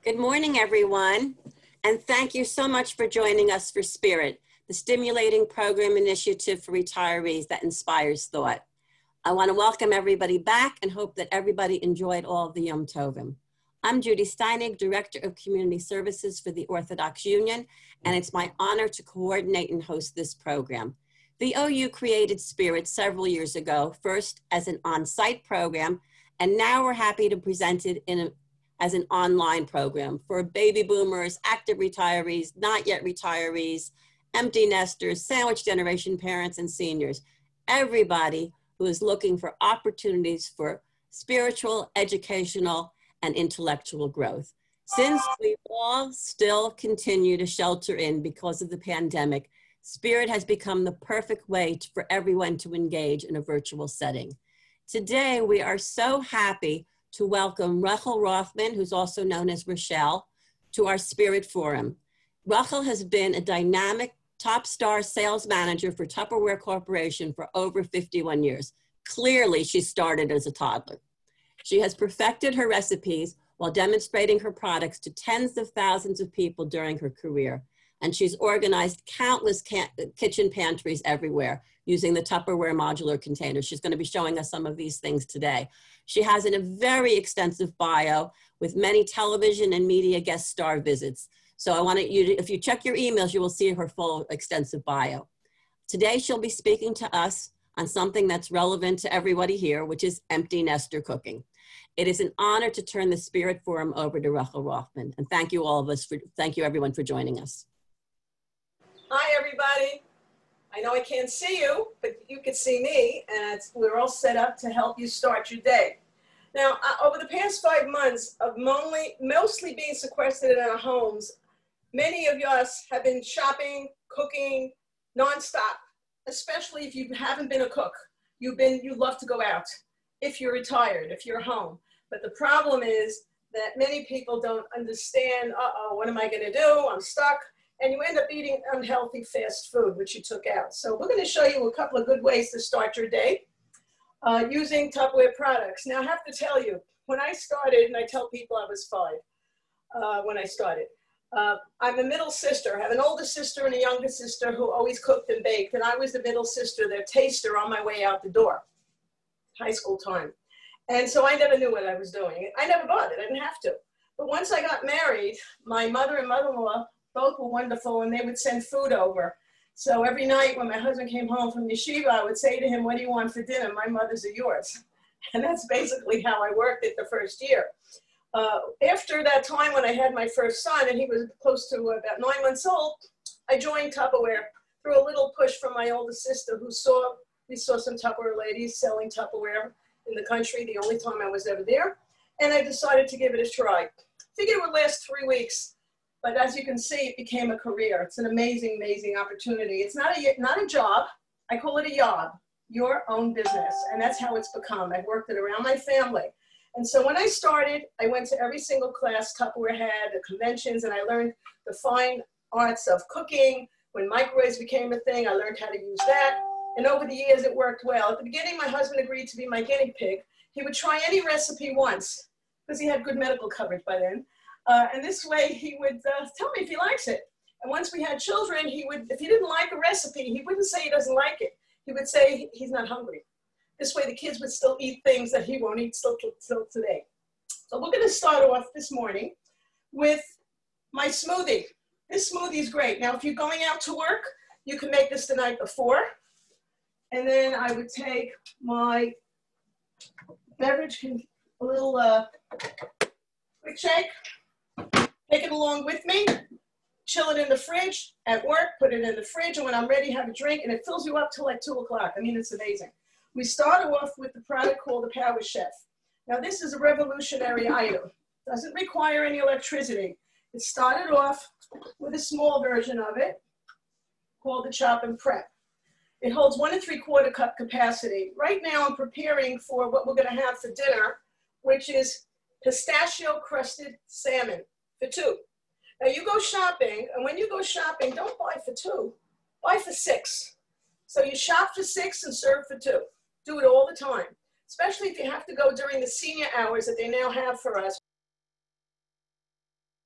Good morning, everyone, and thank you so much for joining us for Spirit, the stimulating program initiative for retirees that inspires thought. I want to welcome everybody back and hope that everybody enjoyed all of the Yom Tovim. I'm Judy Steinig, Director of Community Services for the Orthodox Union, and it's my honor to coordinate and host this program. The OU created Spirit several years ago, first as an on-site program, and now we're happy to present it as an online program for baby boomers, active retirees, not yet retirees, empty nesters, sandwich generation parents, and seniors. Everybody who is looking for opportunities for spiritual, educational, and intellectual growth. Since we all still continue to shelter in because of the pandemic, Spirit has become the perfect way for everyone to engage in a virtual setting. Today, we are so happy to welcome Rachel Rothman, who's also known as Rochelle, to our Spirit Forum. Rachel has been a dynamic top star sales manager for Tupperware Corporation for over 51 years. Clearly, she started as a toddler. She has perfected her recipes while demonstrating her products to tens of thousands of people during her career. And she's organized countless kitchen pantries everywhere using the Tupperware modular containers. She's going to be showing us some of these things today. She has a very extensive bio with many television and media guest star visits. So I want you to, if you check your emails, you will see her full extensive bio. Today, she'll be speaking to us on something that's relevant to everybody here, which is empty nester cooking. It is an honor to turn the Spirit Forum over to Rachel Rothman. And thank you thank you everyone for joining us. Hi, everybody. I know I can't see you, but you can see me, and we're all set up to help you start your day. Now, over the past 5 months of mostly being sequestered in our homes, many of us have been shopping, cooking, nonstop, especially if you haven't been a cook. You love to go out if you're retired, if you're home. But the problem is that many people don't understand, what am I going to do? I'm stuck. And you end up eating unhealthy fast food, which you took out. So we're going to show you a couple of good ways to start your day using Tupperware products. Now, I have to tell you, when I started, and I tell people I was 5 when I started, I'm a middle sister. I have an older sister and a younger sister who always cooked and baked, and I was the middle sister, their taster on my way out the door, high school time. And so I never knew what I was doing. I never bothered. I didn't have to. But once I got married, my mother and mother-in-law both were wonderful, and they would send food over. So every night when my husband came home from yeshiva, I would say to him, what do you want for dinner? My mother's are yours. And that's basically how I worked it the first year. After that time when I had my first son, and he was close to about 9 months old, I joined Tupperware through a little push from my older sister we saw some Tupperware ladies selling Tupperware in the country, the only time I was ever there. And I decided to give it a try. Figured it would last 3 weeks. But as you can see, it became a career. It's an amazing, amazing opportunity. It's not a job. I call it a job, your own business. And that's how it's become. I've worked it around my family. And so when I started, I went to every single class Tupperware had, the conventions, and I learned the fine arts of cooking. When microwaves became a thing, I learned how to use that. And over the years, it worked well. At the beginning, my husband agreed to be my guinea pig. He would try any recipe once, because he had good medical coverage by then. And this way he would tell me if he likes it. And once we had children, if he didn't like a recipe, he wouldn't say he doesn't like it. He would say he's not hungry. This way the kids would still eat things that he won't eat still today. So we're going to start off this morning with my smoothie. This smoothie is great. Now, if you're going out to work, you can make this the night before. And then I would take my beverage, a little quick shake. Take it along with me, chill it in the fridge, at work, put it in the fridge, and when I'm ready, have a drink, and it fills you up till like 2 o'clock. I mean, it's amazing. We started off with the product called the Power Chef. Now, this is a revolutionary item. Doesn't require any electricity. It started off with a small version of it called the Chop and Prep. It holds 1 3/4 cup capacity. Right now, I'm preparing for what we're going to have for dinner, which is pistachio crusted salmon. For 2. Now you go shopping, and when you go shopping, don't buy for 2, buy for 6. So you shop for 6 and serve for 2. Do it all the time, especially if you have to go during the senior hours that they now have for us.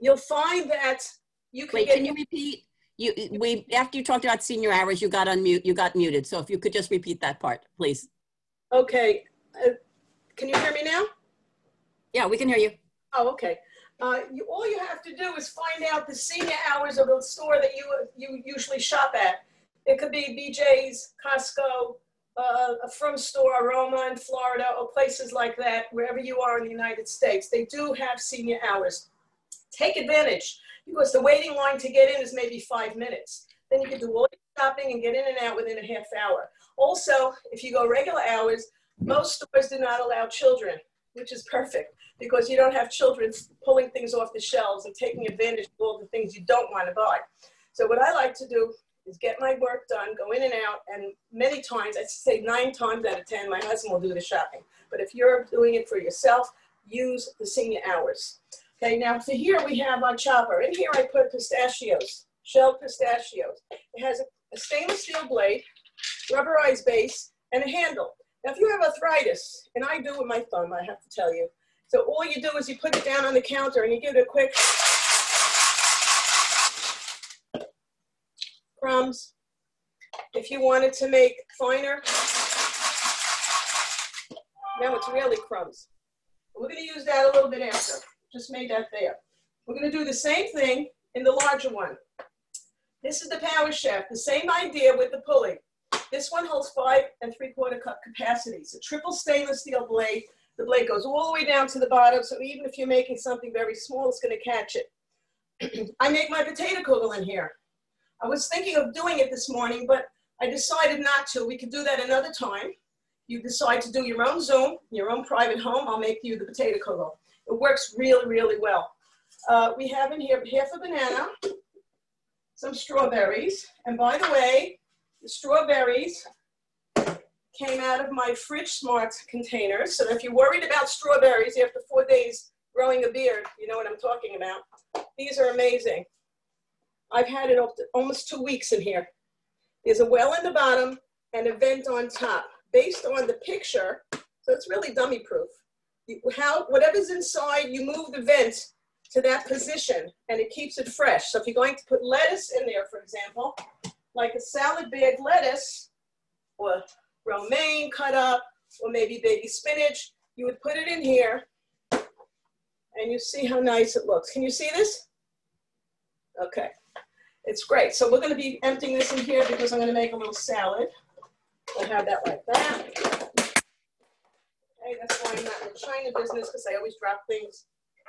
you'll find that you can Wait, get. can you repeat? After you talked about senior hours, you got muted. So if you could just repeat that part, please. Okay. Can you hear me now? Yeah, we can hear you. Oh, okay. All you have to do is find out the senior hours of the store that you usually shop at. It could be BJ's, Costco, a Frum store, Aroma in Florida, or places like that, wherever you are in the United States. They do have senior hours. Take advantage, because the waiting line to get in is maybe 5 minutes. Then you can do all your shopping and get in and out within a half hour. Also, if you go regular hours, most stores do not allow children, which is perfect, because you don't have children pulling things off the shelves and taking advantage of all the things you don't want to buy. So what I like to do is get my work done, go in and out, and many times, I'd say 9 times out of 10, my husband will do the shopping. But if you're doing it for yourself, use the senior hours. Okay, now for here we have our chopper. In here I put pistachios, shelled pistachios. It has a stainless steel blade, rubberized base, and a handle. Now if you have arthritis, and I do with my thumb, I have to tell you. So all you do is you put it down on the counter and you give it a quick crumbs. If you wanted to make finer, now it's really crumbs. We're going to use that a little bit after. Just made that there. We're going to do the same thing in the larger one. This is the power shaft, the same idea with the pulley. This one holds 5 3/4 cup capacity. It's a triple stainless steel blade. The blade goes all the way down to the bottom, so even if you're making something very small, it's going to catch it. I make my potato kugel in here. I was thinking of doing it this morning, but I decided not to. We could do that another time. You decide to do your own Zoom, your own private home, I'll make you the potato kugel. It works really, really well. We have in here half a banana, some strawberries, and by the way, the strawberries came out of my Fridge Smart containers, so if you're worried about strawberries after 4 days growing a beard, you know what I'm talking about. These are amazing. I've had it almost 2 weeks in here. There's a well in the bottom and a vent on top. Based on the picture, so it's really dummy proof. Whatever's inside, you move the vent to that position and it keeps it fresh. So if you're going to put lettuce in there, for example, like a salad bag lettuce or romaine cut up or maybe baby spinach, you would put it in here and you see how nice it looks. Can you see this? Okay. It's great. So we're going to be emptying this in here because I'm going to make a little salad. I'll have that like that. Okay, that's why I'm not in the China business, because I always drop things.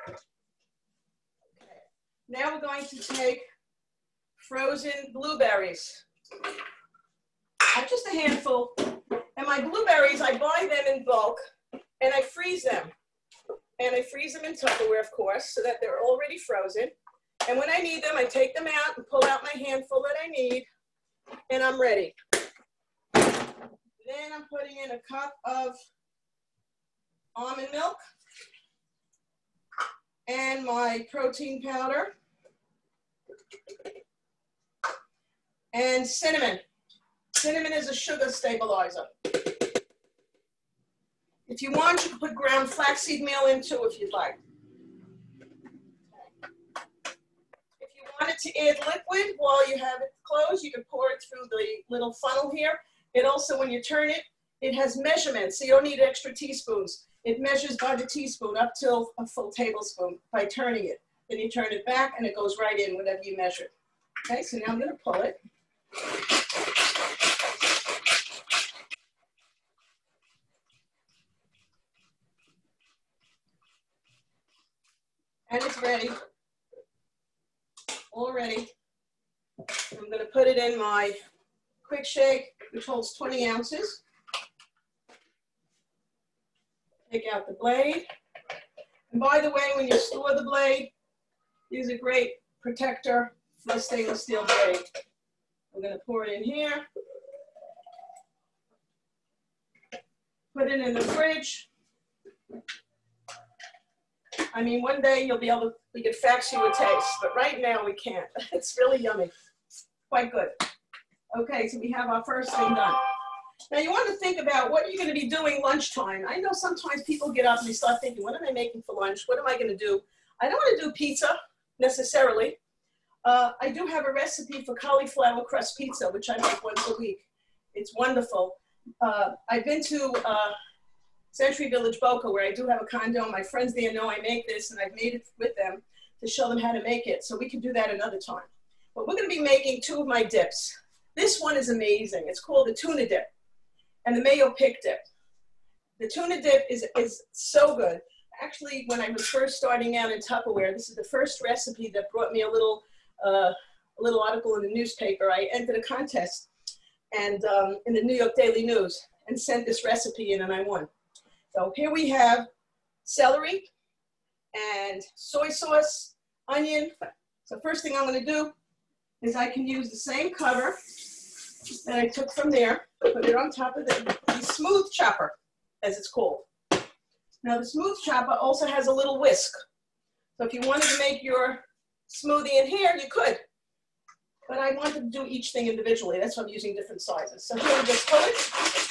Okay. Now we're going to take frozen blueberries. Just a handful. And my blueberries, I buy them in bulk and I freeze them. And I freeze them in Tupperware, of course, so that they're already frozen. And when I need them, I take them out and pull out my handful that I need, and I'm ready. Then I'm putting in a cup of almond milk and my protein powder and cinnamon. Cinnamon is a sugar stabilizer. If you want, you can put ground flaxseed meal in too if you'd like. If you wanted to add liquid while you have it closed, you can pour it through the little funnel here. It also, when you turn it, it has measurements, so you don't need extra teaspoons. It measures by the teaspoon up till a full tablespoon by turning it. Then you turn it back and it goes right in whatever you measure. Okay, so now I'm going to pull it. And it's ready. All ready. I'm going to put it in my Quick Shake, which holds 20 ounces. Take out the blade. And by the way, when you store the blade, use a great protector for a stainless steel blade. I'm going to pour it in here. Put it in the fridge. I mean, one day you'll be able to, we could fax you a taste, but right now we can't. It's really yummy. Quite good. Okay, so we have our first thing done. Now you want to think about what you're going to be doing lunchtime. I know sometimes people get up and they start thinking, what am I making for lunch? What am I going to do? I don't want to do pizza necessarily. I do have a recipe for cauliflower crust pizza, which I make once a week. It's wonderful. I've been to Century Village, Boca, where I do have a condo. My friends there know I make this, and I've made it with them to show them how to make it. So we can do that another time. But we're going to be making two of my dips. This one is amazing. It's called the tuna dip and the mayo pick dip. The tuna dip is so good. Actually, when I was first starting out in Tupperware, this is the first recipe that brought me a little article in the newspaper. I entered a contest and in the New York Daily News and sent this recipe in, and I won. So here we have celery and soy sauce, onion. So first thing I'm going to do is I can use the same cover that I took from there, put it on top of the smooth chopper, as it's called. Now the smooth chopper also has a little whisk. So if you wanted to make your smoothie in here, you could. But I wanted to do each thing individually. That's why I'm using different sizes. So here we just pull it.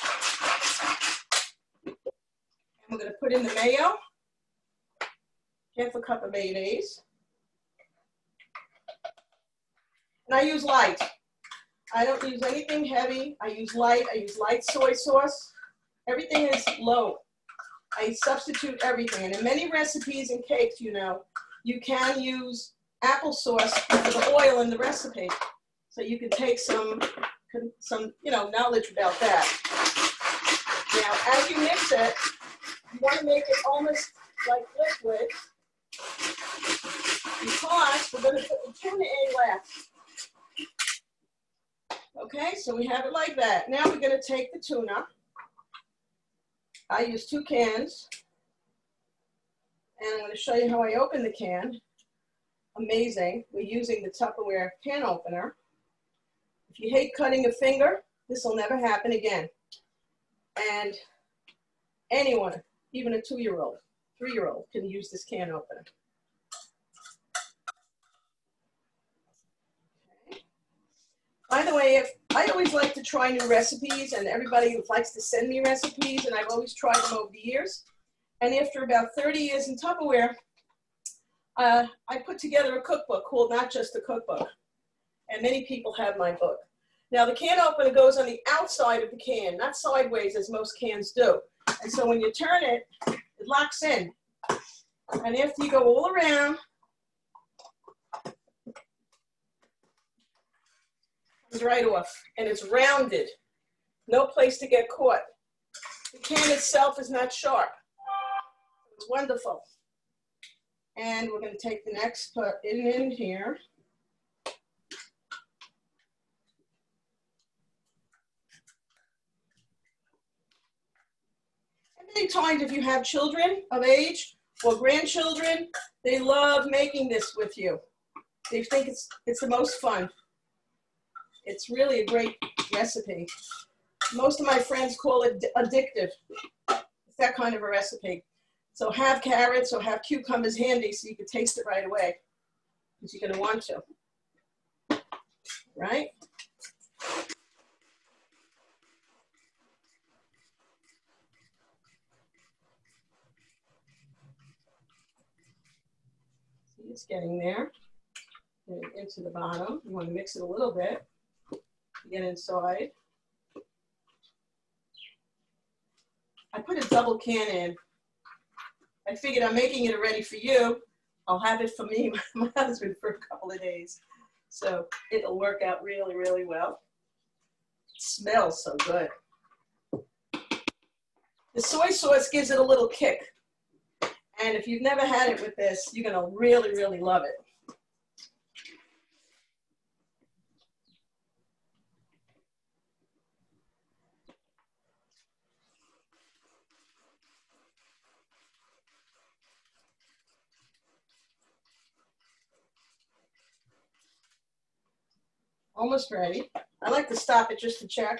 And we're going to put in the mayo. Half a cup of mayonnaise. And I use light. I don't use anything heavy. I use light soy sauce. Everything is low. I substitute everything. And in many recipes and cakes, you know, you can use applesauce for the oil in the recipe. So you can take some knowledge about that. Now, as you mix it, you want to make it almost like liquid because we're going to put the tuna in last. Okay, so we have it like that. Now we're going to take the tuna. I use 2 cans. And I'm going to show you how I open the can. Amazing. We're using the Tupperware can opener. If you hate cutting a finger, this will never happen again. And anyone, even a 2-year-old, 3-year-old, can use this can opener. By the way, I always like to try new recipes, and everybody likes to send me recipes, and I've always tried them over the years. And after about 30 years in Tupperware, I put together a cookbook called Not Just a Cookbook. And many people have my book. Now, the can opener goes on the outside of the can, not sideways as most cans do. And so when you turn it, it locks in. And after you go all around, it's right off, and it's rounded. No place to get caught. The can itself is not sharp. It's wonderful. And we're going to take the next put in here. And many times if you have children of age or grandchildren, they love making this with you. They think it's the most fun. It's really a great recipe. Most of my friends call it addictive. It's that kind of a recipe. So have carrots or have cucumbers handy so you can taste it right away, because you're going to want to, right? See, it's getting there. Getting into the bottom. You want to mix it a little bit to get inside. I put a double can in. I figured I'm making it already for you. I'll have it for me, my husband, for a couple of days. So it'll work out really, really well. It smells so good. The soy sauce gives it a little kick. And if you've never had it with this, you're going to really, really love it. Almost ready. I like to stop it just to check.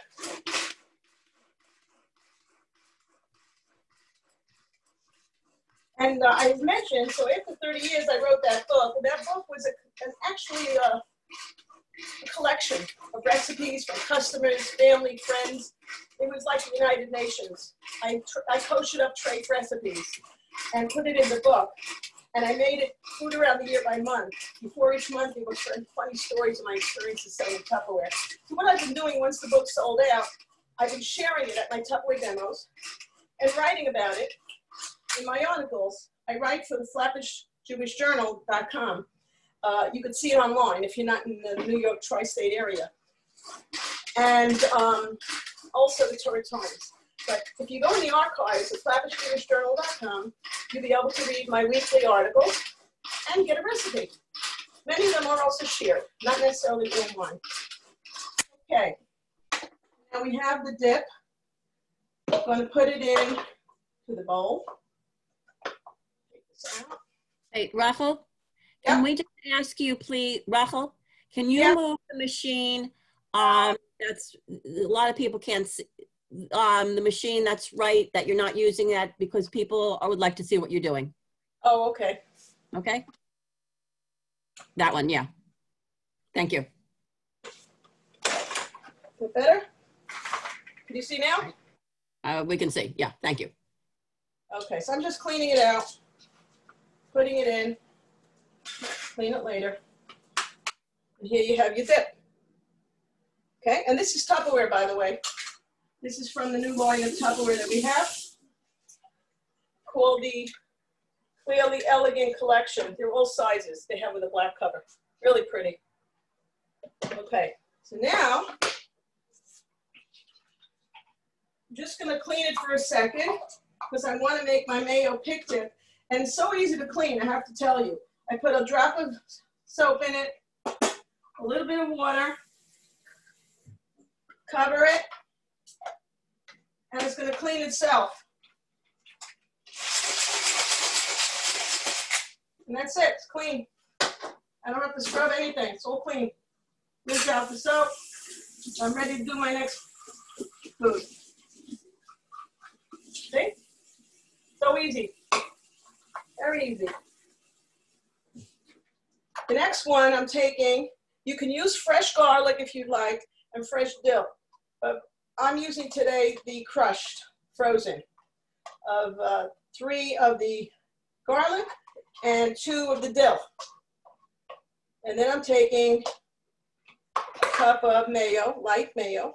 And I mentioned, so after 30 years, I wrote that book. And that book was actually a collection of recipes from customers, family, friends. It was like the United Nations. I koshered up trade recipes and put it in the book. And I made it Food Around the Year by month. Before each month, you would share funny stories of my experiences selling Tupperware. So what I've been doing once the book sold out, I've been sharing it at my Tupperware demos and writing about it in my articles. I write for the FlappishJewishJournal.com. You could see it online if you're not in the New York tri-state area. And also the Torah Times. But if you go in the archives at FlappishJewishJournal.com, you'll be able to read my weekly articles and get a recipe. Many of them are also shared, not necessarily online. Okay, now we have the dip. I'm going to put it in to the bowl. Take this out. Hey, Rachel, Yeah. can we just ask you, please, Rachel, can you Yeah. move the machine? That's a lot of people can't see. The machine that's right, that you're not using that because people would like to see what you're doing. Oh, okay. Okay? That one, yeah. Thank you. Is it better? Can you see now? We can see. Yeah, thank you. Okay, so I'm just cleaning it out, putting it in, clean it later. And here you have your dip. Okay, and this is Tupperware, by the way. This is from the new line of Tupperware that we have called the Clearly Elegant Collection. They're all sizes they have with a black cover. Really pretty. Okay, so now I'm just gonna clean it for a second because I wanna make my mayo pick dip. And it's so easy to clean, I have to tell you. I put a drop of soap in it, a little bit of water, cover it, and it's going to clean itself. And that's it, it's clean. I don't have to scrub anything, it's all clean. Rinse out the soap. I'm ready to do my next food. See? So easy, very easy. The next one I'm taking, you can use fresh garlic if you'd like, and fresh dill. But I'm using today the crushed, frozen, of 3 of the garlic and 2 of the dill. And then I'm taking a cup of mayo, light mayo.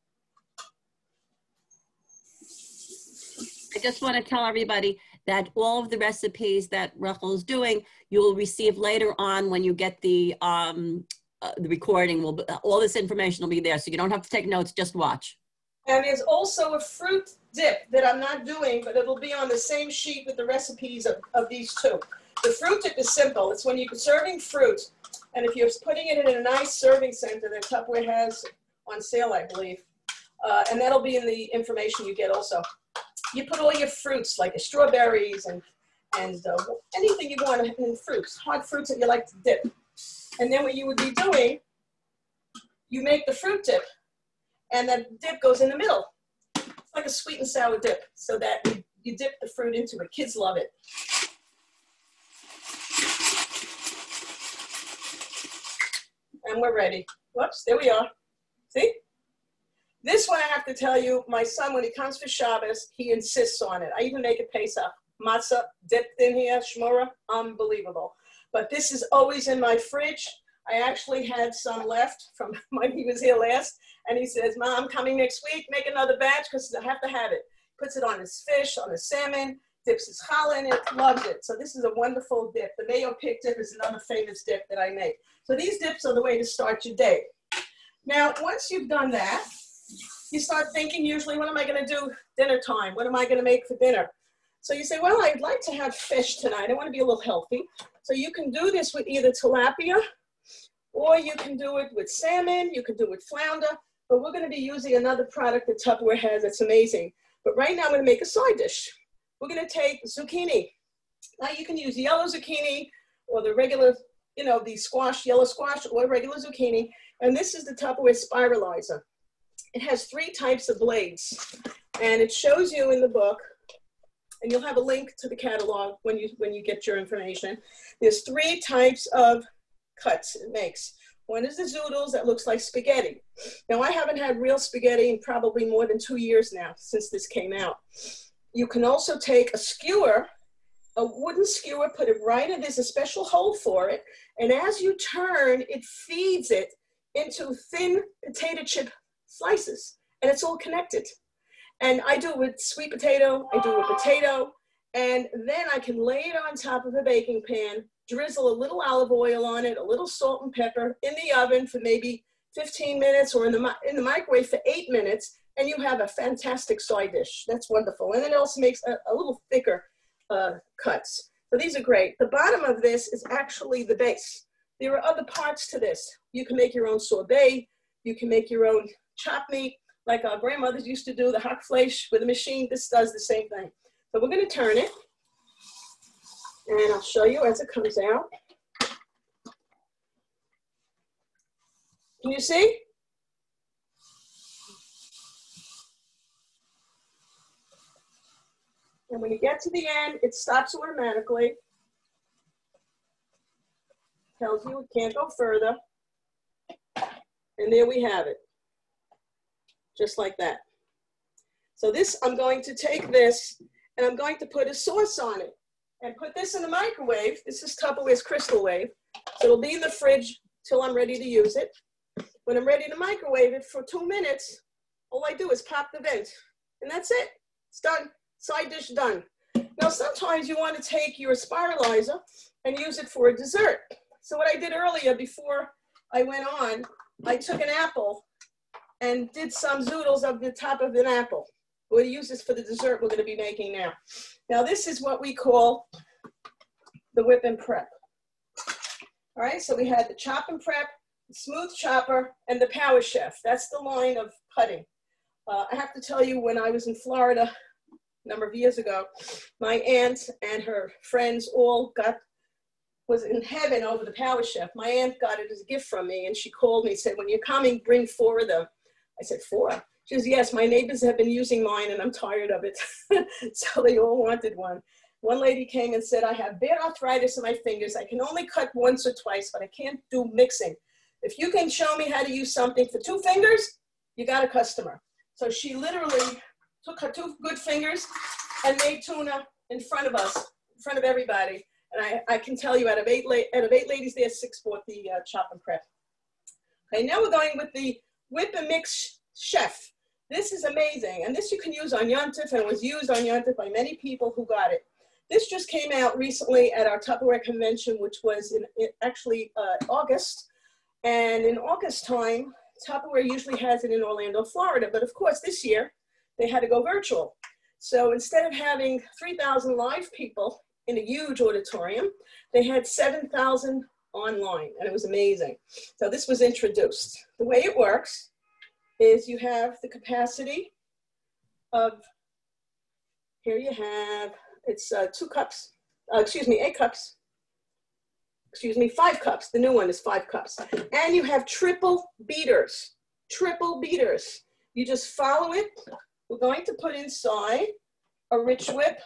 I just want to tell everybody that all of the recipes that Rachel is doing, you will receive later on when you get the recording. All this information will be there, so you don't have to take notes, just watch. And there's also a fruit dip that I'm not doing, but it'll be on the same sheet with the recipes of these 2. The fruit dip is simple. It's when you're serving fruit, and if you're putting it in a nice serving center that Tupperware has on sale, I believe, and that'll be in the information you get also. You put all your fruits, like your strawberries and anything you want in fruits, hard fruits that you like to dip. And then what you would be doing, you make the fruit dip, and that dip goes in the middle. It's like a sweet and sour dip, so that you dip the fruit into it. Kids love it. And we're ready. Whoops, there we are. See? This one I have to tell you, my son, when he comes for Shabbos, he insists on it. I even make it Pesach. Matzah dipped in here, shmura, unbelievable. But this is always in my fridge. I actually had some left from when he was here last. And he says, Mom, I'm coming next week, make another batch because I have to have it. Puts it on his fish, on his salmon, dips his challah in it, loves it. So this is a wonderful dip. The mayo pick dip is another famous dip that I make. So these dips are the way to start your day. Now, once you've done that, you start thinking usually, what am I going to do dinner time? What am I going to make for dinner? So you say, well, I'd like to have fish tonight. I want to be a little healthy. So you can do this with either tilapia, or you can do it with salmon. You can do it with flounder. But we're going to be using another product that Tupperware has that's amazing. But right now I'm going to make a side dish. We're going to take zucchini. Now you can use yellow zucchini or the regular, the squash, yellow squash, or regular zucchini. And this is the Tupperware spiralizer. It has 3 types of blades. And it shows you in the book, and you'll have a link to the catalog when you get your information. There's 3 types of cuts it makes. One is the zoodles that looks like spaghetti. Now, I haven't had real spaghetti in probably more than 2 years now since this came out. You can also take a skewer a wooden skewer, put it right in, there's a special hole for it. And as you turn, it feeds it into thin potato chip slices, and it's all connected. And I do it with sweet potato, I do it with potato, and then I can lay it on top of a baking pan, drizzle a little olive oil on it, a little salt and pepper, in the oven for maybe 15 minutes, or in the microwave for 8 minutes, and you have a fantastic side dish. That's wonderful. And it also makes a little thicker cuts. So these are great. The bottom of this is actually the base. There are other parts to this. You can make your own sorbet. You can make your own chopped meat, like our grandmothers used to do, the hackfleisch with a machine. This does the same thing. So we're going to turn it, and I'll show you as it comes out. Can you see? And when you get to the end, it stops automatically. Tells you it can't go further. And there we have it. Just like that. So this, I'm going to take this and I'm going to put a sauce on it and put this in the microwave. This is Tupperware's Crystal Wave. So it'll be in the fridge till I'm ready to use it. When I'm ready to microwave it for 2 minutes, all I do is pop the vent, and that's it. It's done. Side dish done. Now, sometimes you want to take your spiralizer and use it for a dessert. So what I did earlier before I went on, I took an apple and did some zoodles of the top of an apple. We'll use this for the dessert we're going to be making now. Now, this is what we call the whip and prep. All right, so we had the chop and prep, the smooth chopper, and the Power Chef. That's the line of cutting. I have to tell you, when I was in Florida a number of years ago, my aunt and her friends all was in heaven over the Power Chef. My aunt got it as a gift from me, and she called me and said, when you're coming, bring 4 of them. I said, 4? She says, yes, my neighbors have been using mine, and I'm tired of it. So they all wanted one. One lady came and said, I have bad arthritis in my fingers. I can only cut once or twice, but I can't do mixing. If you can show me how to use something for 2 fingers, you got a customer. So she literally took her 2 good fingers and made tuna in front of us, in front of everybody. And I can tell you, out of 8 ladies there, 6 bought the chop and prep. Okay, now we're going with the Whip and Mix Chef. This is amazing. And this you can use on Yontif, and it was used on Yontif by many people who got it. This just came out recently at our Tupperware convention, which was in actually August. And in August time, Tupperware usually has it in Orlando, Florida. But of course, this year, they had to go virtual. So instead of having 3,000 live people in a huge auditorium, they had 7,000 online, and it was amazing. So this was introduced. The way it works is you have the capacity of, here you have, it's 2 cups, 8 cups, 5 cups. The new one is 5 cups. And you have triple beaters. You just follow it. We're going to put inside a Rich Whip.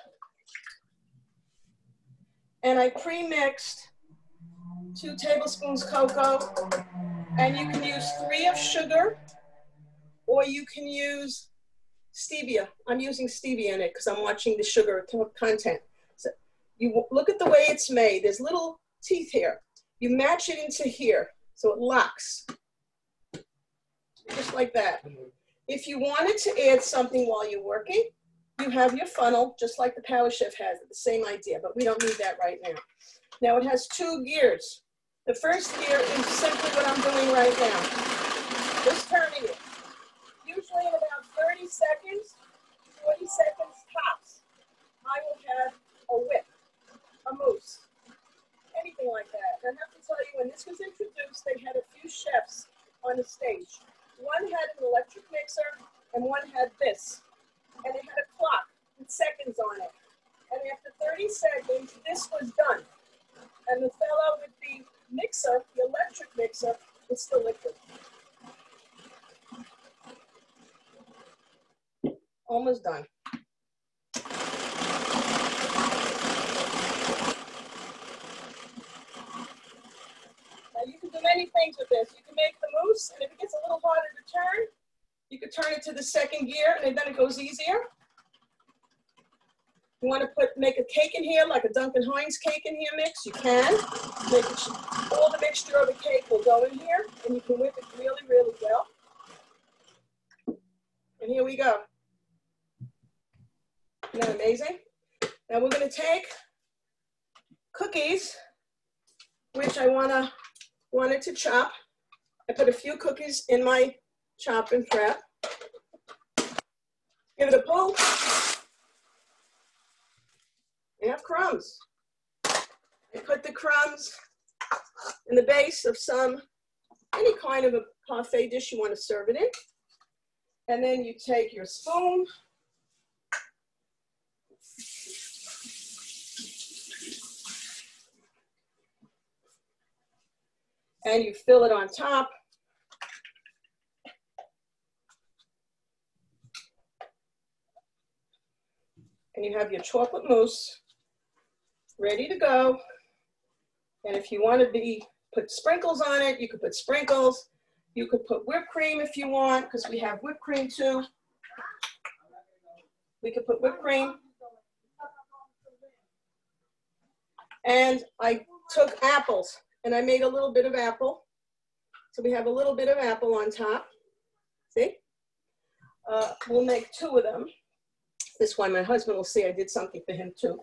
And I pre-mixed 2 tablespoons cocoa. And you can use 3 of sugar, or you can use stevia. I'm using stevia in it because I'm watching the sugar content. So you look at the way it's made. There's little teeth here. You match it into here so it locks, just like that. If you wanted to add something while you're working, you have your funnel, just like the Power Chef has it, the same idea, but we don't need that right now. Now it has 2 gears. The first gear is simply what I'm doing right now, just turning it. Usually in about 30 seconds, 40 seconds tops, I will have a whip, a mousse, anything like that. And I have to tell you, when this was introduced, they had a few chefs on the stage. One had an electric mixer, and one had this. And it had a clock with seconds on it. And after 30 seconds, this was done. And the fellow with the mixer, the electric mixer, was still liquid. Almost done. Now you can do many things with this. You can make the mousse, and if it gets a little harder to turn, you could turn it to the second gear, and then it goes easier. You want to make a cake in here, like a Duncan Hines cake in here mix, you can. All the mixture of the cake will go in here, and you can whip it really, really well. And here we go. Isn't that amazing? Now we're going to take cookies, which I wanted to chop. I put a few cookies in my chop and prep. Give it a pull. I have crumbs. I put the crumbs in the base of any kind of a parfait dish you want to serve it in. And then you take your spoon. And you fill it on top. And you have your chocolate mousse ready to go. And if you want to put sprinkles on it, you could put sprinkles. You could put whipped cream if you want, because we have whipped cream too. We could put whipped cream. And I took apples, and I made a little bit of apple. So we have a little bit of apple on top. See? We'll make 2 of them. This one, my husband will see I did something for him too.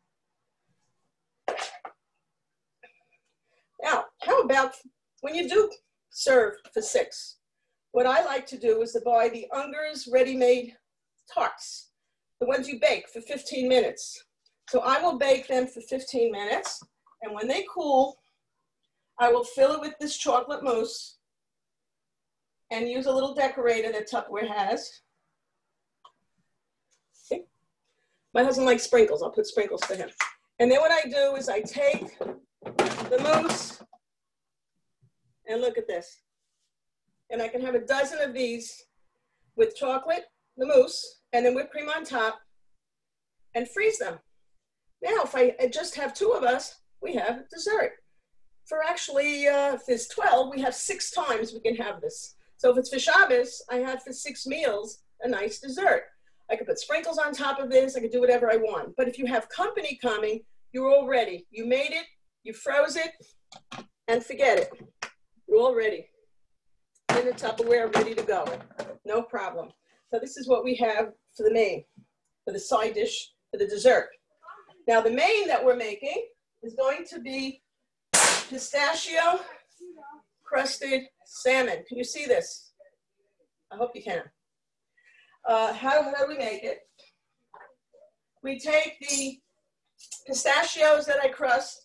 Now, how about when you do serve for 6? What I like to do is to buy the Unger's ready-made tarts, the ones you bake for 15 minutes. So I will bake them for 15 minutes, and when they cool, I will fill it with this chocolate mousse and use a little decorator that Tupperware has. See? My husband likes sprinkles. I'll put sprinkles for him. And then what I do is I take the mousse, and look at this. And I can have a dozen of these with chocolate, the mousse, and then whipped cream on top, and freeze them. Now, if I just have 2 of us, we have dessert. For actually, if there's 12, we have 6 times we can have this. So if it's for Shabbos, I have for 6 meals a nice dessert. I could put sprinkles on top of this. I could do whatever I want. But if you have company coming, you're all ready. You made it, you froze it, and forget it. You're all ready. In the Tupperware, ready to go. No problem. So this is what we have for the main, for the side dish, for the dessert. Now the main that we're making is going to be pistachio crusted salmon. Can you see this? I hope you can. How do we make it? We take the pistachios that I crushed,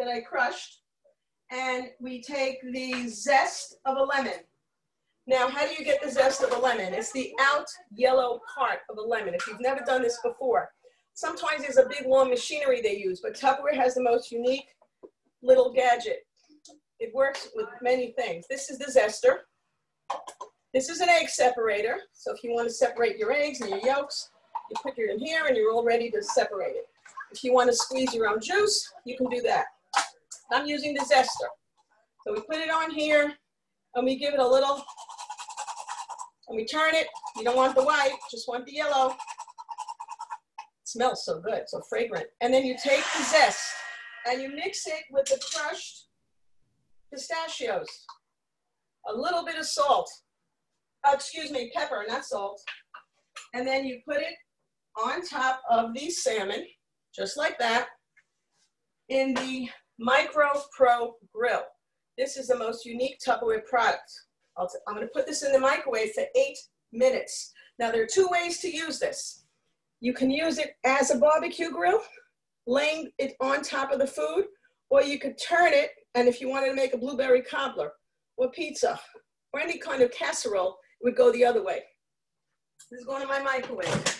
and we take the zest of a lemon. Now, how do you get the zest of a lemon? It's the out yellow part of a lemon. If you've never done this before, sometimes there's a big long machinery they use, but Tupperware has the most unique little gadget. It works with many things. This is the zester. This is an egg separator. So if you want to separate your eggs and your yolks, you put it in here and you're all ready to separate it. If you want to squeeze your own juice, you can do that. I'm using the zester. So we put it on here and we give it a little, and we turn it. You don't want the white, just want the yellow. It smells so good, so fragrant. And then you take the zest and you mix it with the crushed pistachios. A little bit of salt. Oh, excuse me, pepper, not salt. And then you put it on top of the salmon, just like that, in the Micro Pro Grill. This is the most unique Tupperware product. I'm going to put this in the microwave for 8 minutes. Now, there are 2 ways to use this. You can use it as a barbecue grill, laying it on top of the food, or you could turn it, and if you wanted to make a blueberry cobbler or pizza or any kind of casserole, it would go the other way. This is going in my microwave.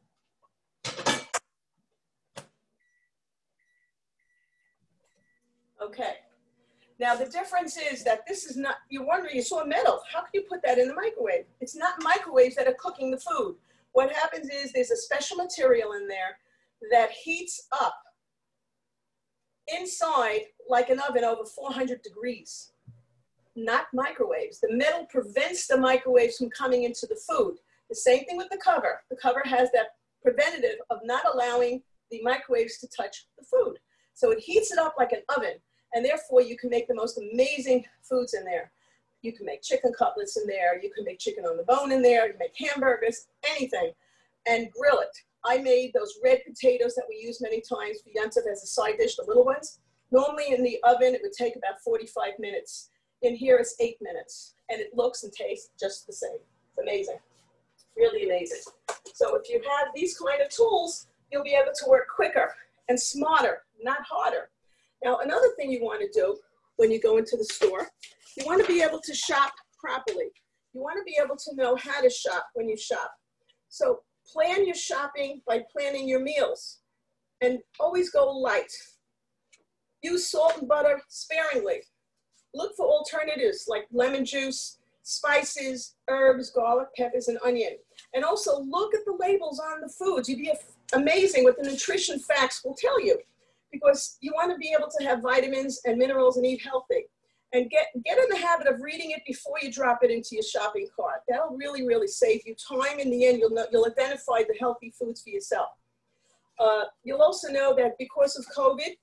Okay. Now the difference is that this is not, you're wondering, you saw metal. How can you put that in the microwave? It's not microwaves that are cooking the food. What happens is there's a special material in there that heats up inside like an oven over 400 degrees. Not microwaves. The metal prevents the microwaves from coming into the food. The same thing with the cover. The cover has that preventative of not allowing the microwaves to touch the food. So it heats it up like an oven, and therefore you can make the most amazing foods in there. You can make chicken cutlets in there, you can make chicken on the bone in there, you can make hamburgers, anything, and grill it. I made those red potatoes that we use many times for Yontif as a side dish, the little ones. Normally in the oven, it would take about 45 minutes. In here, it's 8 minutes, and it looks and tastes just the same. It's amazing, really amazing. So if you have these kind of tools, you'll be able to work quicker and smarter, not harder. Now, another thing you want to do when you go into the store, you want to be able to shop properly. You want to be able to know how to shop when you shop. So plan your shopping by planning your meals, and always go light. Use salt and butter sparingly. Look for alternatives like lemon juice, spices, herbs, garlic, peppers, and onion. And also look at the labels on the foods. You'd be amazing what the nutrition facts will tell you, because you want to be able to have vitamins and minerals and eat healthy. And get in the habit of reading it before you drop it into your shopping cart. That'll really, really save you time. In the end, you'll identify the healthy foods for yourself. You'll also know that because of COVID,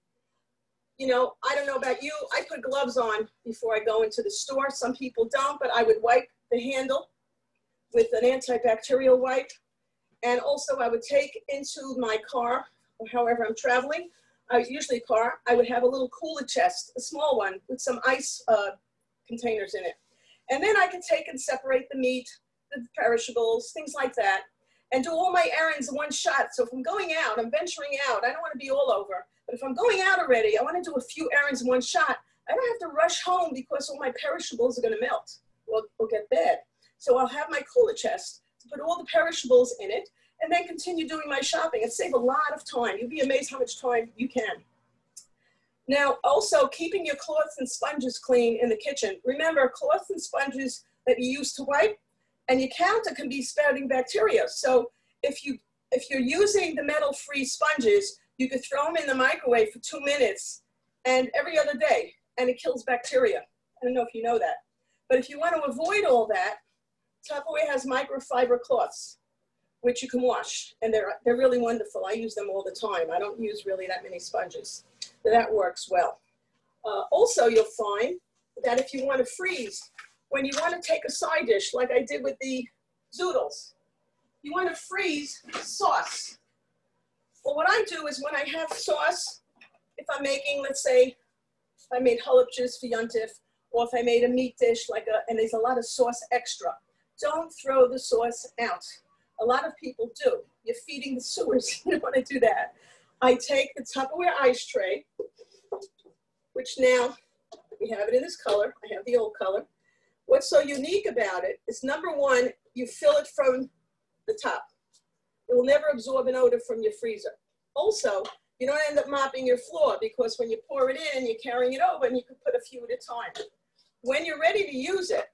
you know, I don't know about you, I put gloves on before I go into the store. Some people don't, but I would wipe the handle with an antibacterial wipe. And also I would take into my car, or however I'm traveling, usually car, I would have a little cooler chest, a small one with some ice containers in it. And then I could take and separate the meat, the perishables, things like that, and do all my errands in one shot. So if I'm going out, I'm venturing out, I don't want to be all over. But if I'm going out already, I want to do a few errands in one shot. I don't have to rush home because all my perishables are going to melt or get bad. So I'll have my cooler chest to put all the perishables in it, and then continue doing my shopping. It saves a lot of time. You'll be amazed how much time you can. Now, also keeping your cloths and sponges clean in the kitchen. Remember, cloths and sponges that you use to wipe and your counter can be spouting bacteria. So if you're using the metal-free sponges, you could throw them in the microwave for 2 minutes and every other day, and it kills bacteria. I don't know if you know that. But if you want to avoid all that, Tupperware has microfiber cloths, which you can wash, and they're really wonderful. I use them all the time. I don't use really that many sponges. That works well. Also, you'll find that if you want to freeze, when you want to take a side dish, like I did with the zoodles, you want to freeze sauce. Well, what I do is when I have sauce, if I'm making, let's say, if I made halupchas for Yontif, or if I made a meat dish, and there's a lot of sauce extra, don't throw the sauce out. A lot of people do. You're feeding the sewers. You don't want to do that. I take the Tupperware ice tray, which now we have it in this color. I have the old color. What's so unique about it is, number one, you fill it from the top. It will never absorb an odor from your freezer. Also, you don't end up mopping your floor, because when you pour it in, you're carrying it over, and you can put a few at a time. When you're ready to use it,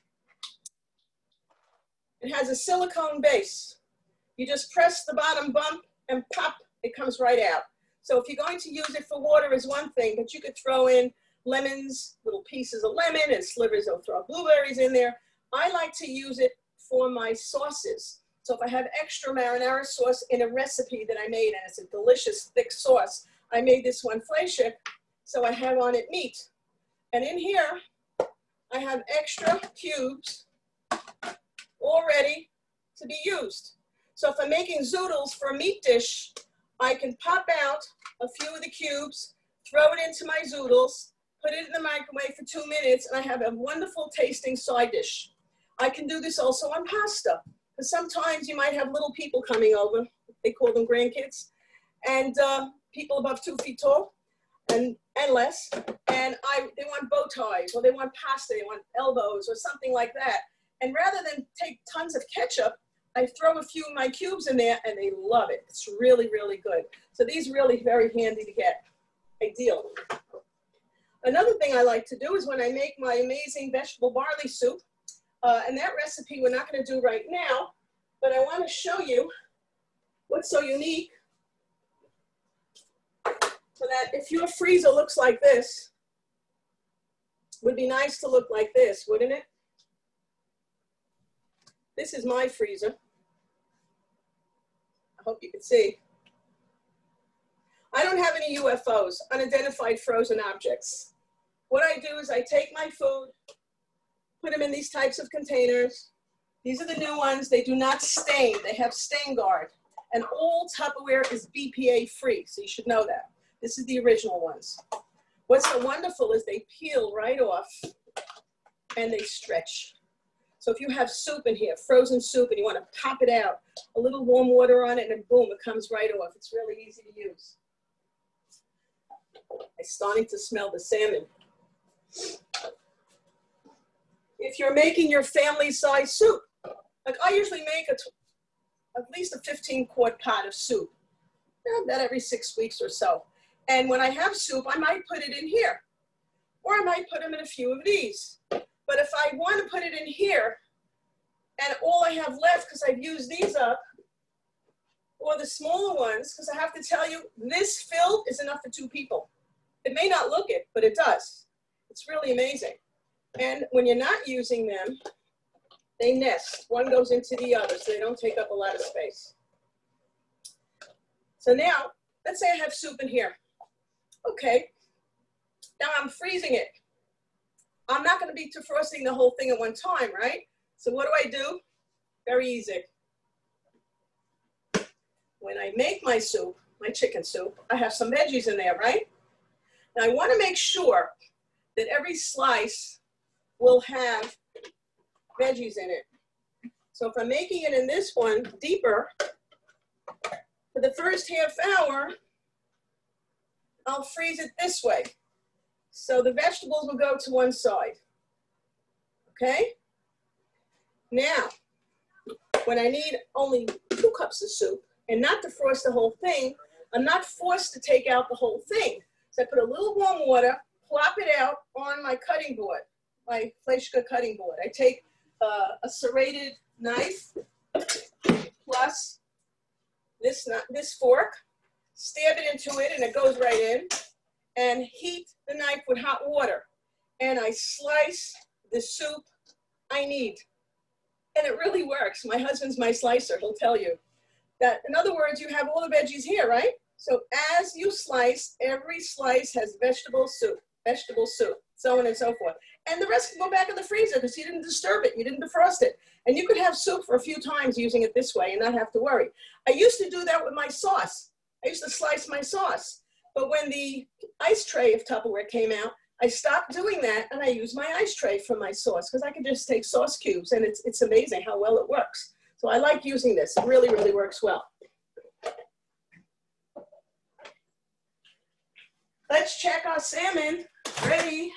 it has a silicone base. You just press the bottom bump and pop, it comes right out. So if you're going to use it for water is one thing, but you could throw in lemons, little pieces of lemon and slivers, or throw blueberries in there. I like to use it for my sauces. So if I have extra marinara sauce in a recipe that I made, and it's a delicious thick sauce, I made this one fleishik, so I have on it meat. And in here, I have extra cubes all ready to be used. So if I'm making zoodles for a meat dish, I can pop out a few of the cubes, throw it into my zoodles, put it in the microwave for 2 minutes, and I have a wonderful tasting side dish. I can do this also on pasta, because sometimes you might have little people coming over, they call them grandkids, and people above 2 feet tall and less, and they want bow ties, or they want pasta, they want elbows, or something like that. And rather than take tons of ketchup, I throw a few of my cubes in there, and they love it. It's really, really good. So these are really very handy to get. Ideal. Another thing I like to do is when I make my amazing vegetable barley soup, and that recipe we're not going to do right now, but I want to show you what's so unique, so that if your freezer looks like this, would be nice to look like this, wouldn't it? This is my freezer. I hope you can see. I don't have any UFOs, unidentified frozen objects. What I do is I take my food, put them in these types of containers. These are the new ones. They do not stain. They have stain guard. And all Tupperware is BPA free, so you should know that. This is the original ones. What's so wonderful is they peel right off and they stretch. So if you have soup in here, frozen soup, and you want to pop it out, a little warm water on it, and then boom, it comes right off. It's really easy to use. I'm starting to smell the salmon. If you're making your family size soup, like I usually make at least a 15-quart pot of soup, about every 6 weeks or so. And when I have soup, I might put it in here, or I might put them in a few of these. But if I want to put it in here, and all I have left, because I've used these up, or the smaller ones, because I have to tell you, this fill is enough for 2 people. It may not look it, but it does. It's really amazing. And when you're not using them, they nest. One goes into the other, so they don't take up a lot of space. So now, let's say I have soup in here. Okay, now I'm freezing it. I'm not going to be defrosting the whole thing at one time, right? So what do? Very easy. When I make my soup, my chicken soup, I have some veggies in there, right? Now I want to make sure that every slice will have veggies in it. So if I'm making it in this one deeper, for the first half hour, I'll freeze it this way. So the vegetables will go to one side, okay? Now, when I need only 2 cups of soup and not defrost the whole thing, I'm not forced to take out the whole thing. So I put a little warm water, plop it out on my cutting board, my Fleischer cutting board. I take a serrated knife plus this fork, stab it into it, and it goes right in, and heat the knife with hot water. And I slice the soup I need. And it really works. My husband's my slicer. He'll tell you that. In other words, you have all the veggies here, right? So as you slice, every slice has vegetable soup, so on and so forth. And the rest can go back in the freezer because you didn't disturb it. You didn't defrost it. And you could have soup for a few times using it this way and not have to worry. I used to do that with my sauce. I used to slice my sauce. But when the ice tray of Tupperware came out, I stopped doing that and I use my ice tray for my sauce because I can just take sauce cubes and it's amazing how well it works. So I like using this. It really, really works well. Let's check our salmon. Ready?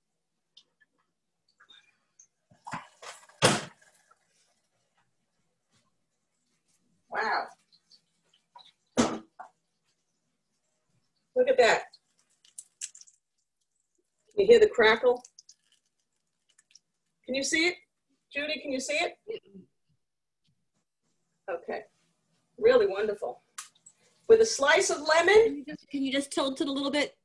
Wow. Look at that. You hear the crackle? Can you see it? Judy, can you see it? Okay. Really wonderful. With a slice of lemon. Can you just tilt it a little bit?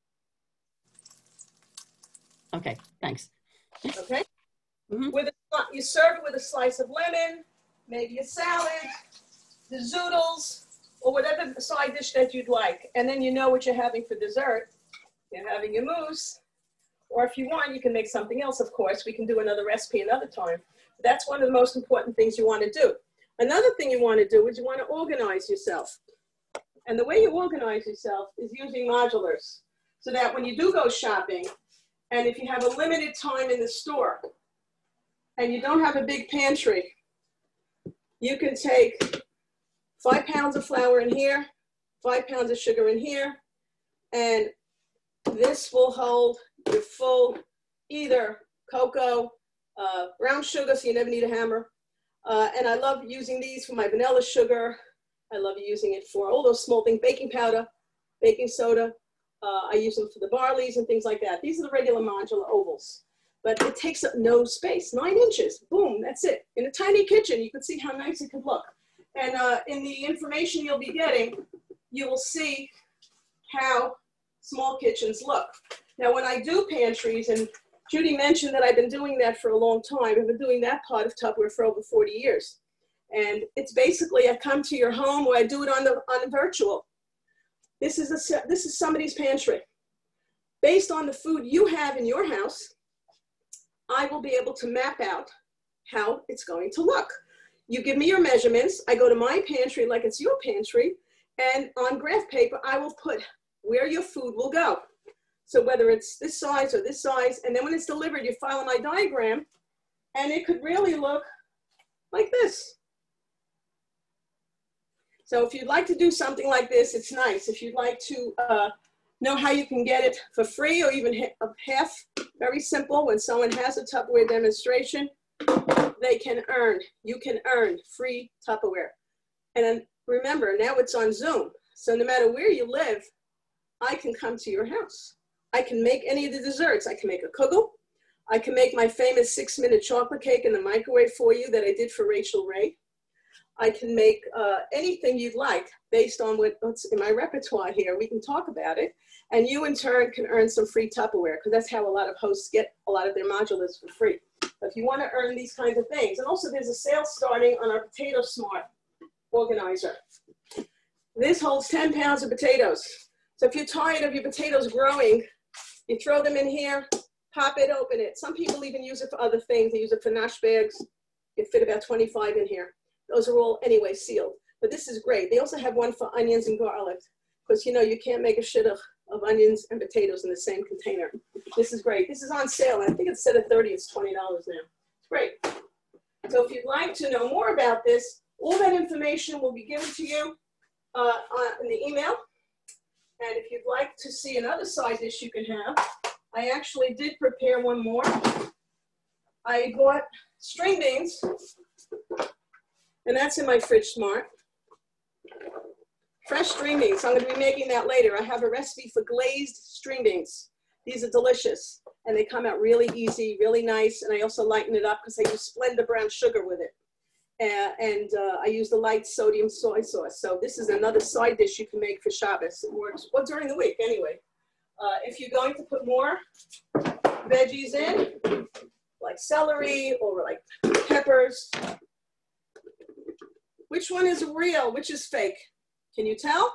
Okay, thanks. Okay. Mm-hmm. You serve it with a slice of lemon, maybe a salad, the zoodles, or whatever side dish that you'd like. And then you know what you're having for dessert. You're having your mousse. Or if you want, you can make something else, of course. We can do another recipe another time. But that's one of the most important things you want to do. Another thing you want to do is you want to organize yourself. And the way you organize yourself is using modulars. So that when you do go shopping, and if you have a limited time in the store, and you don't have a big pantry, you can take 5 pounds of flour in here, 5 pounds of sugar in here, and this will hold your full either cocoa, brown sugar, so you never need a hammer. And I love using these for my vanilla sugar. I love using it for all those small things, baking powder, baking soda. I use them for the barleys and things like that. These are the regular modular ovals, but it takes up no space, 9 inches, boom, that's it. In a tiny kitchen, you can see how nice it can look. And in the information you'll be getting, you will see how small kitchens look. Now, when I do pantries, and Judy mentioned that I've been doing that for a long time. I've been doing that part of Tupperware for over 40 years. And it's basically, I come to your home or I do it on the virtual. This is somebody's pantry. Based on the food you have in your house, I will be able to map out how it's going to look. You give me your measurements. I go to my pantry like it's your pantry, and on graph paper, I will put where your food will go. So whether it's this size or this size, and then when it's delivered, you follow my diagram, and it could really look like this. So if you'd like to do something like this, it's nice. If you'd like to know how you can get it for free or even half, very simple. When someone has a Tupperware demonstration, they can earn, you can earn free Tupperware. And then remember, now it's on Zoom. So no matter where you live, I can come to your house. I can make any of the desserts. I can make a kugel. I can make my famous 6-minute chocolate cake in the microwave for you that I did for Rachel Ray. I can make anything you'd like based on what's in my repertoire here. We can talk about it. And you in turn can earn some free Tupperware, because that's how a lot of hosts get a lot of their modulars for free. But if you want to earn these kinds of things, and also there's a sale starting on our Potato Smart organizer. This holds 10 pounds of potatoes. So if you're tired of your potatoes growing, you throw them in here, pop it, open it. Some people even use it for other things. They use it for nosh bags. You fit about 25 in here. Those are all anyway sealed. But this is great. They also have one for onions and garlic, because you know you can't make a shit of onions and potatoes in the same container. This is great. This is on sale. I think instead of $30, it's $20 now. It's great. So if you'd like to know more about this, all that information will be given to you in the email. And if you'd like to see another side dish you can have, I actually did prepare one more. I bought string beans, and that's in my Fridge Smart. Fresh string beans. I'm going to be making that later. I have a recipe for glazed string beans. These are delicious, and they come out really easy, really nice, and I also lighten it up because I use Splenda brown sugar with it. I use the light sodium soy sauce. So this is another side dish you can make for Shabbos. It works well during the week anyway. If you're going to put more veggies in, like celery or like peppers, which one is real, which is fake? Can you tell?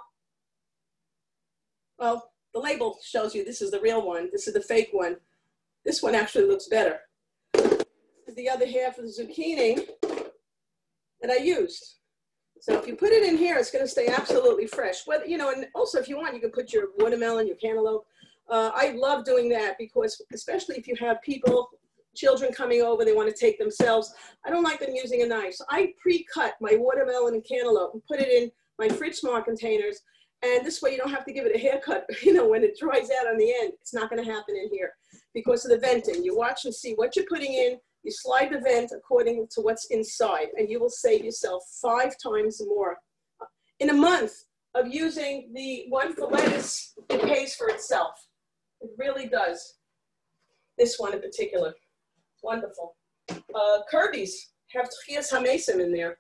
Well, the label shows you this is the real one. This is the fake one. This one actually looks better. This is the other half of the zucchini that I used. So if you put it in here, it's going to stay absolutely fresh. Whether, you know, and also if you want, you can put your watermelon, your cantaloupe. I love doing that because, especially if you have people, children coming over, they want to take themselves. I don't like them using a knife. So I pre-cut my watermelon and cantaloupe and put it in my Fridge Smart containers. And this way you don't have to give it a haircut, you know, when it dries out on the end. It's not going to happen in here because of the venting. You watch and see what you're putting in. You slide the vent according to what's inside, and you will save yourself 5 times more. In a month of using the one for lettuce, it pays for itself. It really does. This one in particular. Wonderful. Kirby's have Tchias HaMesim in there.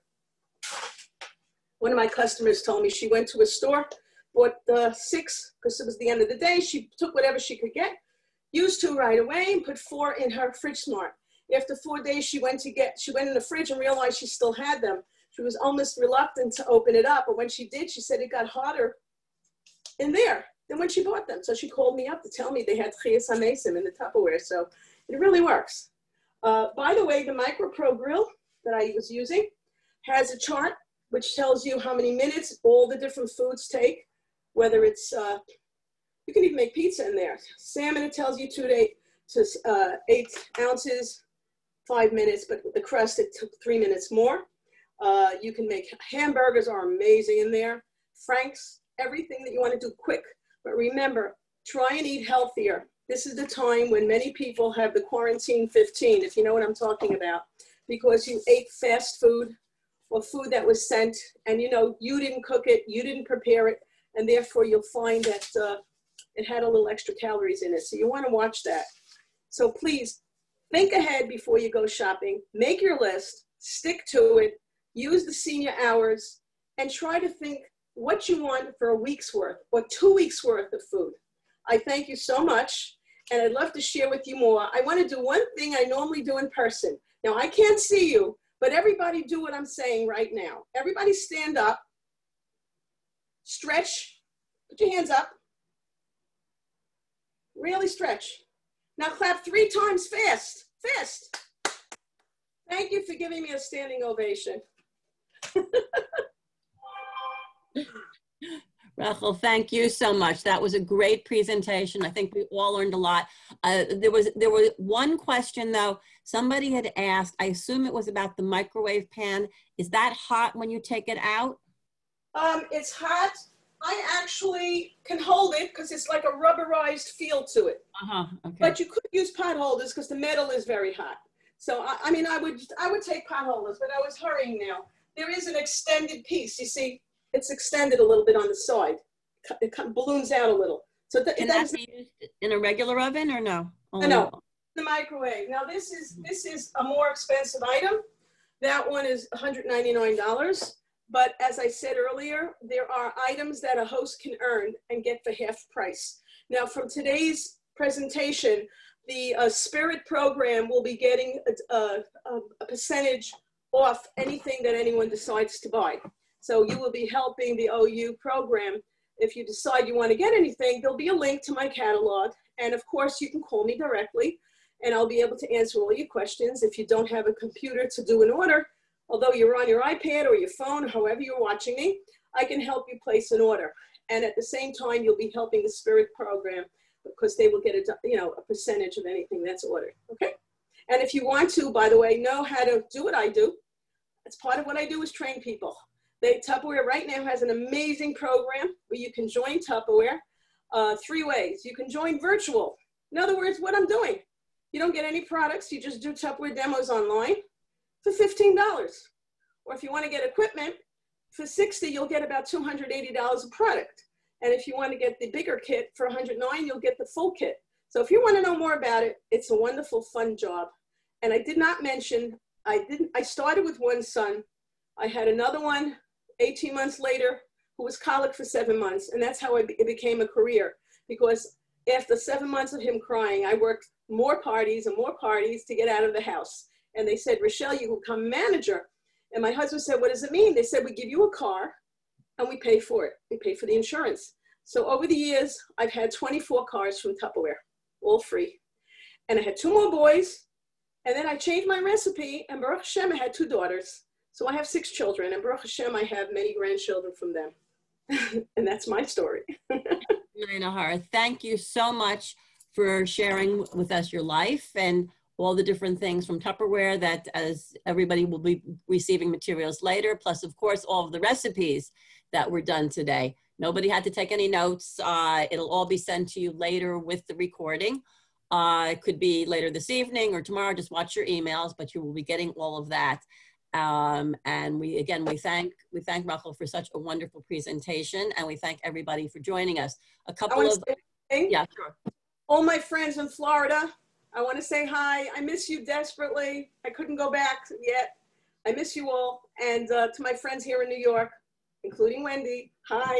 One of my customers told me she went to a store, bought 6, because it was the end of the day. She took whatever she could get, used 2 right away, and put 4 in her Fridge Smart. After 4 days, she went in the fridge and realized she still had them. She was almost reluctant to open it up, but when she did, she said it got hotter in there than when she bought them. So she called me up to tell me they had Tchias HaMesim in the Tupperware. So it really works. By the way, the MicroPro grill that I was using has a chart which tells you how many minutes all the different foods take, whether it's, you can even make pizza in there. Salmon, it tells you 2 to 8 ounces, 5 minutes, but with the crust, it took 3 minutes more. You can make hamburgers are amazing in there. Franks, everything that you want to do quick. But remember, try and eat healthier. This is the time when many people have the quarantine 15, if you know what I'm talking about, because you ate fast food or food that was sent, and you know, you didn't cook it, you didn't prepare it, and therefore you'll find that it had a little extra calories in it. So you want to watch that. So please think ahead before you go shopping, make your list, stick to it, use the senior hours, and try to think what you want for a week's worth or 2 weeks worth of food. I thank you so much, and I'd love to share with you more. I want to do one thing I normally do in person. Now, I can't see you, but everybody do what I'm saying right now. Everybody stand up, stretch, Put your hands up. Really stretch. Now clap 3 times fast. Fast. Thank you for giving me a standing ovation. Rachel, thank you so much. That was a great presentation. I think we all learned a lot. There was one question though. Somebody had asked, I assume it was about the microwave pan. Is that hot when you take it out? It's hot. I actually can hold it because it's like a rubberized feel to it. Okay. But you could use pot holders because the metal is very hot. So I mean, I would take pot holders, but I was hurrying now. There is an extended piece. You see, it's extended a little bit on the side. It balloons out a little. So can that be used in a regular oven or no? No, the microwave. Now this is a more expensive item. That one is $199. But as I said earlier, there are items that a host can earn and get for half price. Now from today's presentation, the Spirit program will be getting a percentage off anything that anyone decides to buy. So you will be helping the OU program. If you decide you want to get anything, there'll be a link to my catalog. And of course, you can call me directly and I'll be able to answer all your questions. If you don't have a computer to do an order, although you're on your iPad or your phone, however you're watching me, I can help you place an order. And at the same time, you'll be helping the Spirit program because they will get a percentage of anything that's ordered, okay? And if you want to, by the way, know how to do what I do. That's part of what I do is train people. Tupperware right now has an amazing program where you can join Tupperware 3 ways. You can join virtual. In other words, what I'm doing, you don't get any products. You just do Tupperware demos online for $15. Or if you want to get equipment, for $60, you'll get about $280 a product. And if you want to get the bigger kit for $109, you'll get the full kit. So if you want to know more about it, it's a wonderful, fun job. And I did not mention, I started with one son. I had another one 18 months later who was colic for 7 months. And that's how it became a career. Because after 7 months of him crying, I worked more parties and more parties to get out of the house. And they said, Rochelle, you will become manager. And my husband said, what does it mean? They said, we give you a car and we pay for it. We pay for the insurance. So over the years, I've had 24 cars from Tupperware, all free. And I had 2 more boys. And then I changed my recipe and Baruch Hashem, I had 2 daughters. So I have 6 children and Baruch Hashem, I have many grandchildren from them. And that's my story. Nahara, thank you so much for sharing with us your life and all the different things from Tupperware that as everybody will be receiving materials later, plus of course, all of the recipes that were done today. Nobody had to take any notes. It'll all be sent to you later with the recording. It could be later this evening or tomorrow, just watch your emails, but you will be getting all of that. And we thank Rachel for such a wonderful presentation, and we thank everybody for joining us. A couple of, yeah, sure. All my friends in Florida, I want to say hi. I miss you desperately. I couldn't go back yet. I miss you all. And to my friends here in New York, including Wendy, hi.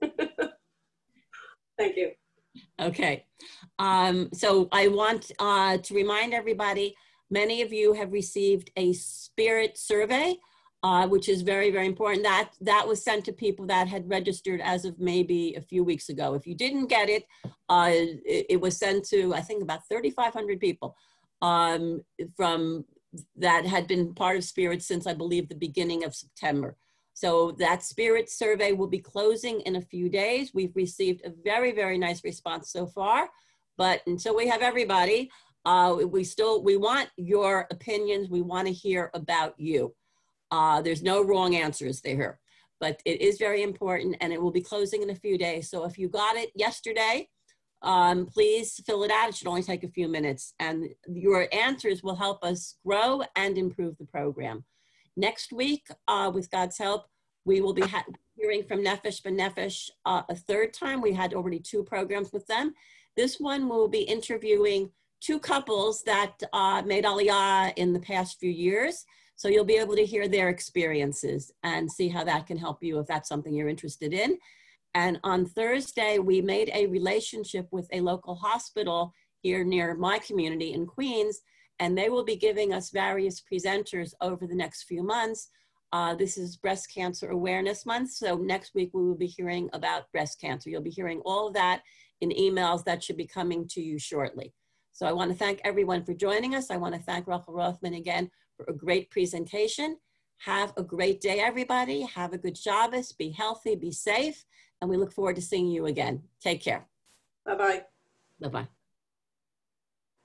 Thank you. Okay. So I want to remind everybody, many of you have received a Spirit survey, which is very, very important. That was sent to people that had registered as of maybe a few weeks ago. If you didn't get it, it was sent to, I think, about 3,500 people from that had been part of Spirit since, I believe, the beginning of September. So that Spirit survey will be closing in a few days. We've received a very, very nice response so far, but until we have everybody, we want your opinions. We want to hear about you. There's no wrong answers there, but it is very important and it will be closing in a few days. So if you got it yesterday, please fill it out. It should only take a few minutes and your answers will help us grow and improve the program. Next week, with God's help, we will be hearing from Nefesh B'Nefesh a 3rd time. We had already 2 programs with them. This one will be interviewing 2 couples that made Aliyah in the past few years. So you'll be able to hear their experiences and see how that can help you if that's something you're interested in. And on Thursday, we made a relationship with a local hospital here near my community in Queens, and they will be giving us various presenters over the next few months This is Breast Cancer Awareness Month, so next week we will be hearing about breast cancer. You'll be hearing all of that in emails that should be coming to you shortly. So I want to thank everyone for joining us. I want to thank Rachel Rothman again for a great presentation. Have a great day, everybody. Have a good Shabbos. Be healthy, be safe, and we look forward to seeing you again. Take care. Bye-bye. Bye-bye.